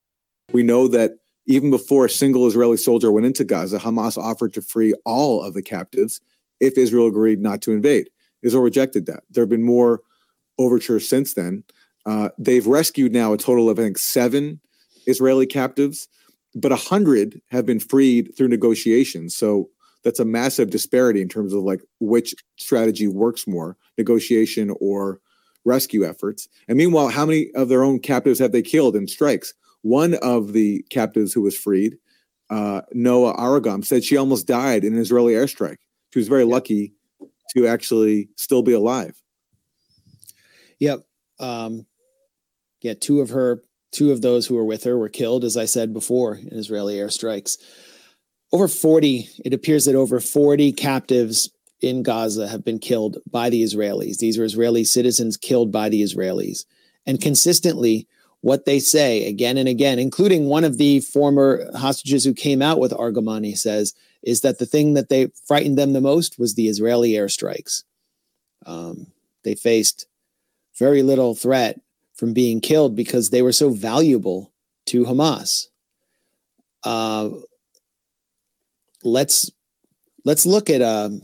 We know that even before a single Israeli soldier went into Gaza, Hamas offered to free all of the captives if Israel agreed not to invade. Israel rejected that. There have been more overtures since then. Uh, they've rescued now a total of, I think, seven Israeli captives, but a hundred have been freed through negotiations. So that's a massive disparity in terms of like which strategy works more, negotiation or rescue efforts. And meanwhile, how many of their own captives have they killed in strikes? One of the captives who was freed, uh, Noah Aragam, said she almost died in an Israeli airstrike. She was very lucky to actually still be alive. Yep. Um, yeah, two of her, two of those who were with her were killed, as I said before, in Israeli airstrikes. Over forty, it appears that over forty captives in Gaza have been killed by the Israelis. These are Israeli citizens killed by the Israelis. And consistently, what they say again and again, including one of the former hostages who came out with Argamani says, is that the thing that they frightened them the most was the Israeli airstrikes. Um, they faced very little threat from being killed because they were so valuable to Hamas. Uh, let's let's look at um,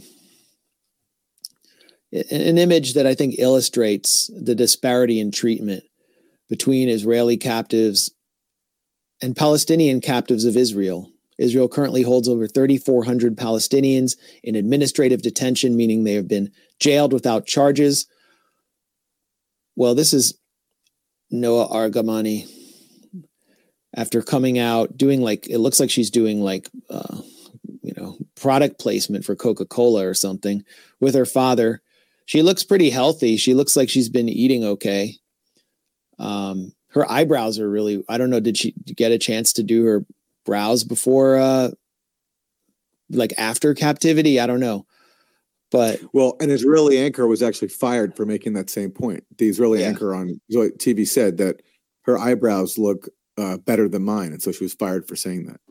an image that I think illustrates the disparity in treatment between Israeli captives and Palestinian captives of Israel. Israel currently holds over thirty-four hundred Palestinians in administrative detention, meaning they have been jailed without charges. Well, this is Noah Argamani after coming out, doing like, it looks like she's doing like, uh, you know, product placement for Coca-Cola or something with her father. She looks pretty healthy. She looks like she's been eating okay. Um, her eyebrows are really, I don't know, did she get a chance to do her brows before, uh, like after captivity? I don't know. But well, an Israeli anchor was actually fired for making that same point. The Israeli Yeah. anchor on T V said that her eyebrows look uh, better than mine. And so she was fired for saying that.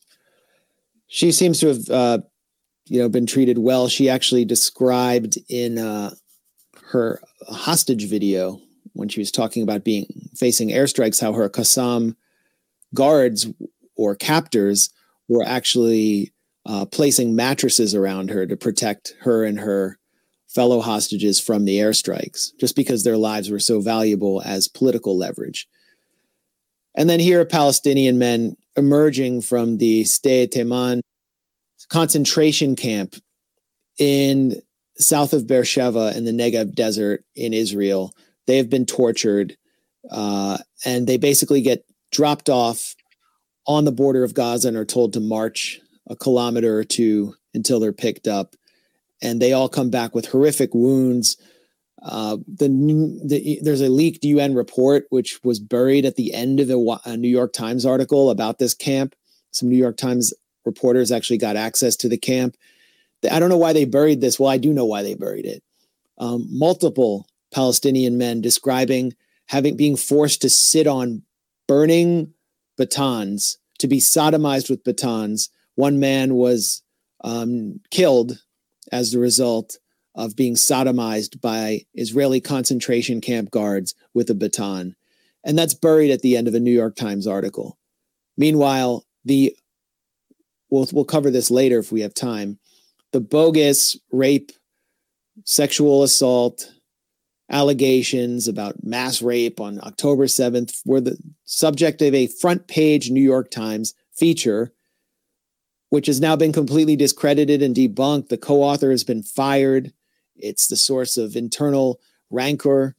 she seems to have, uh, you know, been treated well. She actually described in uh, her hostage video when she was talking about being facing airstrikes, how her Qassam guards or captors were actually uh, placing mattresses around her to protect her and her fellow hostages from the airstrikes, just because their lives were so valuable as political leverage. And then here are Palestinian men emerging from the Sde Teman concentration camp in south of Beersheba in the Negev desert in Israel. They have been tortured, uh, and they basically get dropped off on the border of Gaza and are told to march a kilometer or two until they're picked up. And they all come back with horrific wounds. Uh, the, the there's a leaked U N report which was buried at the end of a, a New York Times article about this camp. Some New York Times reporters actually got access to the camp. I don't know why they buried this. Well, I do know why they buried it. Um, multiple Palestinian men describing having being forced to sit on burning batons, to be sodomized with batons. One man was um, killed as the result of being sodomized by Israeli concentration camp guards with a baton. And that's buried at the end of a New York Times article. Meanwhile, the we'll, we'll cover this later if we have time. The bogus rape, sexual assault allegations about mass rape on October seventh were the subject of a front page New York Times feature, which has now been completely discredited and debunked. The co-author has been fired. It's the source of internal rancor.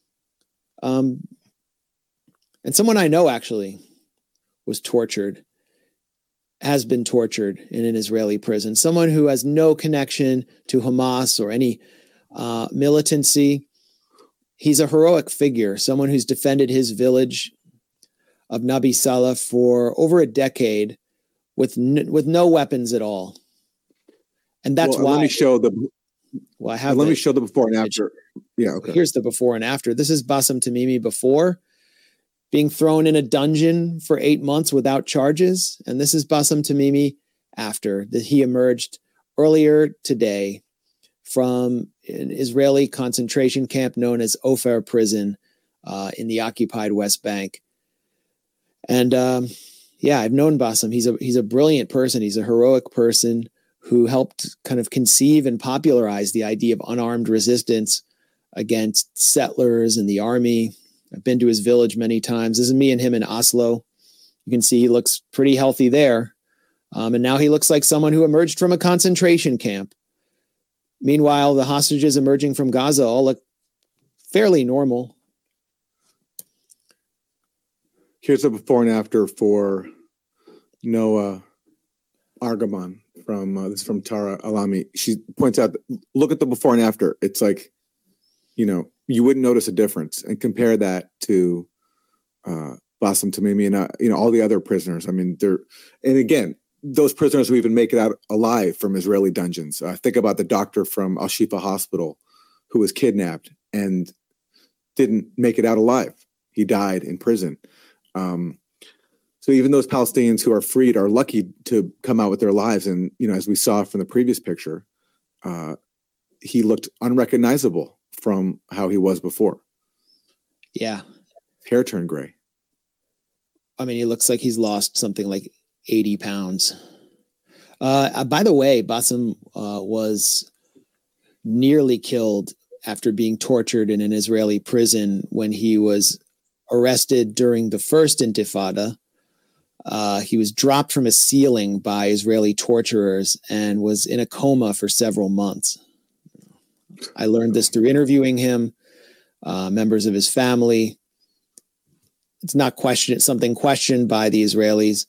Um, and someone I know actually was tortured, has been tortured in an Israeli prison. Someone who has no connection to Hamas or any uh, militancy. He's a heroic figure, someone who's defended his village of Nabi Salah for over a decade with n- with no weapons at all. And that's well, why. Let me show the. Well, I have. Let the, me show the before and after. Yeah. Okay. Here's the before and after. This is Bassem Tamimi before being thrown in a dungeon for eight months without charges, and this is Bassem Tamimi after that. He emerged earlier today from an Israeli concentration camp known as Ofer Prison uh, in the occupied West Bank. And um, yeah, I've known Bassem. He's a he's a brilliant person. He's a heroic person who helped kind of conceive and popularize the idea of unarmed resistance against settlers and the army. I've been to his village many times. This is me and him in Oslo. You can see he looks pretty healthy there. Um, and now he looks like someone who emerged from a concentration camp. Meanwhile, the hostages emerging from Gaza all look fairly normal. Here's a before and after for Noah Argaman from uh, this is from Tara Alami. She points out, look at the before and after. It's like, you know, you wouldn't notice a difference, and compare that to uh, Bassem Tamimi and uh, you know all the other prisoners. I mean, they're and again, those prisoners who even make it out alive from Israeli dungeons. Uh, think about the doctor from Al Shifa Hospital who was kidnapped and didn't make it out alive. He died in prison. Um, so even those Palestinians who are freed are lucky to come out with their lives. And, you know, as we saw from the previous picture, uh, he looked unrecognizable from how he was before. Yeah. Hair turned gray. I mean, he looks like he's lost something like eighty pounds. Uh, by the way, Bassem uh, was nearly killed after being tortured in an Israeli prison when he was arrested during the first Intifada. Uh, he was dropped from a ceiling by Israeli torturers and was in a coma for several months. I learned this through interviewing him, uh, members of his family. It's not questioned, it's something questioned by the Israelis.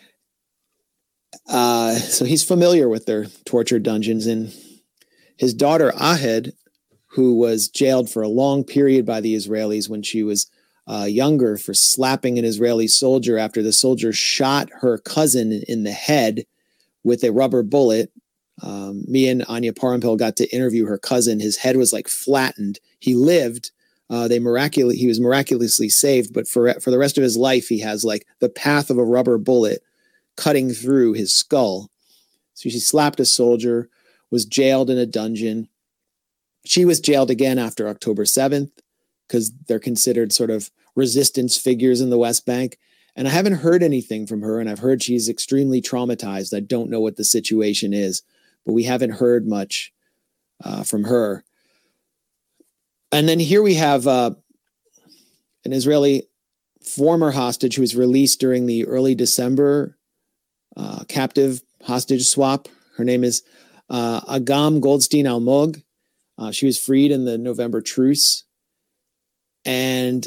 Uh, so he's familiar with their torture dungeons. And his daughter, Ahed, who was jailed for a long period by the Israelis when she was uh, younger for slapping an Israeli soldier after the soldier shot her cousin in the head with a rubber bullet. Um, me and Anya Parampil got to interview her cousin. His head was like flattened. He lived. Uh, they miraculously, he was miraculously saved, but for for the rest of his life, he has like the path of a rubber bullet cutting through his skull. So she slapped a soldier, was jailed in a dungeon. She was jailed again after October seventh because they're considered sort of resistance figures in the West Bank. And I haven't heard anything from her, and I've heard she's extremely traumatized. I don't know what the situation is, but we haven't heard much uh, from her. And then here we have uh, an Israeli former hostage who was released during the early December uh, captive hostage swap. Her name is uh, Agam Goldstein Almog. Uh, she was freed in the November truce. And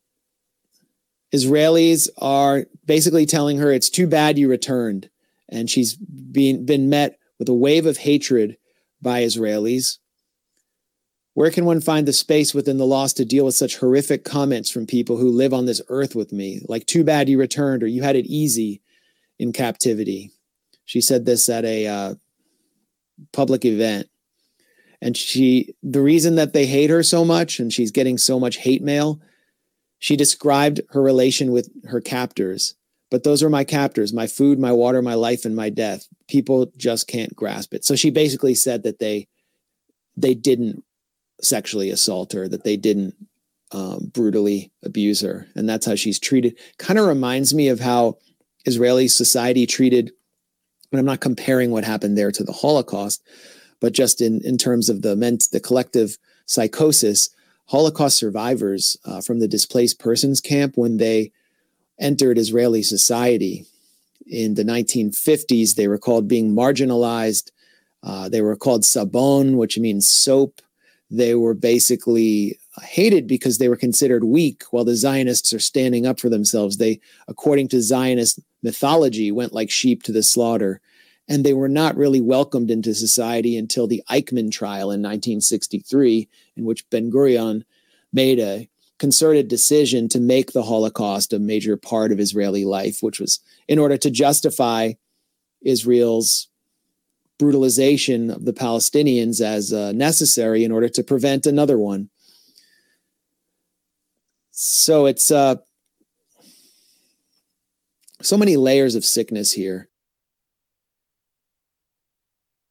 Israelis are basically telling her it's too bad you returned. And she's been, been met with a wave of hatred by Israelis. Where can one find the space within the laws to deal with such horrific comments from people who live on this earth with me? Like, too bad you returned, or you had it easy in captivity. She said this at a uh, public event. And she, the reason that they hate her so much and she's getting so much hate mail, she described her relation with her captors. But those are my captors, my food, my water, my life, and my death. People just can't grasp it. So she basically said that they, they didn't sexually assault her, that they didn't um, brutally abuse her. And that's how she's treated. Kind of reminds me of how Israeli society treated, and I'm not comparing what happened there to the Holocaust, but just in, in terms of the ment, the collective psychosis, Holocaust survivors uh, from the displaced persons camp, when they entered Israeli society in the nineteen fifties, they were called being marginalized. Uh, they were called sabon, which means soap. They were basically hated because they were considered weak, while the Zionists are standing up for themselves. They, according to Zionist mythology, went like sheep to the slaughter. And they were not really welcomed into society until the Eichmann trial in nineteen sixty-three, in which Ben-Gurion made a concerted decision to make the Holocaust a major part of Israeli life, which was in order to justify Israel's brutalization of the Palestinians as uh, necessary in order to prevent another one. So it's uh, so many layers of sickness here.